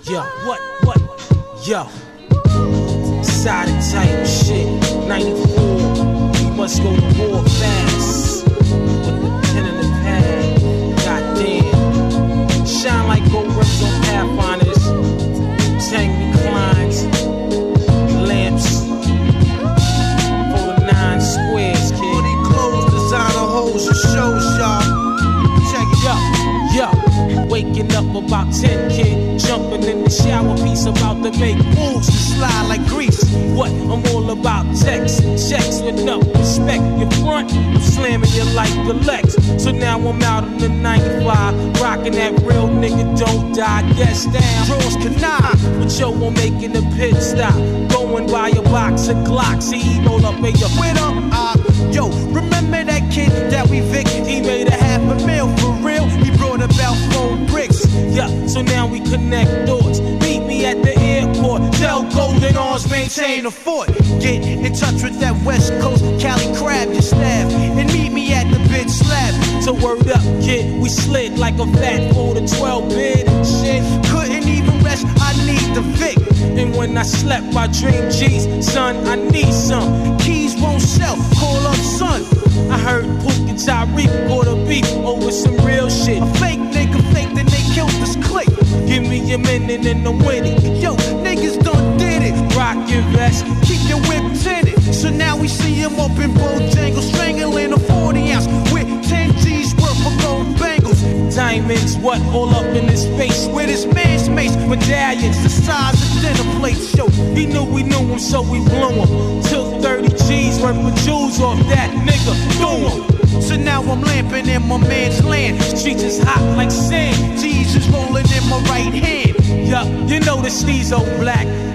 Yo, what? Yo. Side type shit. 94. We must go to war fast. With the pen and the pad. Goddamn. Shine like gold rims on Pathfinders. Tank reclines. Lamps. For the 9 squares, kid. All these clothes, designer hoes, and shows, y'all. Check it out. Yo, waking up about 10, kid. Jumping in the shower piece, about to make moves to slide like grease. What? I'm all about text, checks with no respect. Your front, I'm slamming you like the Lex. So now I'm out in the 95, rocking that real nigga don't die. Guess down, draws canine. But yo, I'm making a pit stop. Going by a box of Glocks, he roll up in your with him. Yo, remember that kid that we victed? He made a $500,000 for real. He brought about 4 bricks. Yeah, so now we connect doors. Meet me at the airport. Tell Golden Arms maintain a fort. Get in touch with that West Coast Cali crab, your staff, and meet me at the bitch slab. So word up, kid, we slid like a fat 4 to 12 bid and shit. Couldn't even rest, I need the Vic. And when I slept, I dreamed G's, son, I need some. Keys won't sell, call up son. I heard Pook and Tyreek caught a beef over some real shit. A fake nigga fake, then they killed this clique. Give me a minute and I'm winning. Yo, niggas done did it. Rock your vest, keep your whip tinted. So now we see him up in Bojangles, strangling a 40 ounce with 10 G's worth of gold bangles. Diamonds, what, all up in his face. With his man's mace, medallions the size of dinner plates. Yo, he knew we knew him, so we blew him. Took 30 G's worth of jewels off that nigga, threw him. So now I'm lamping in my man's land. Streets is hot like sand. G's is rolling in my right hand. Yeah, you know the steez old black.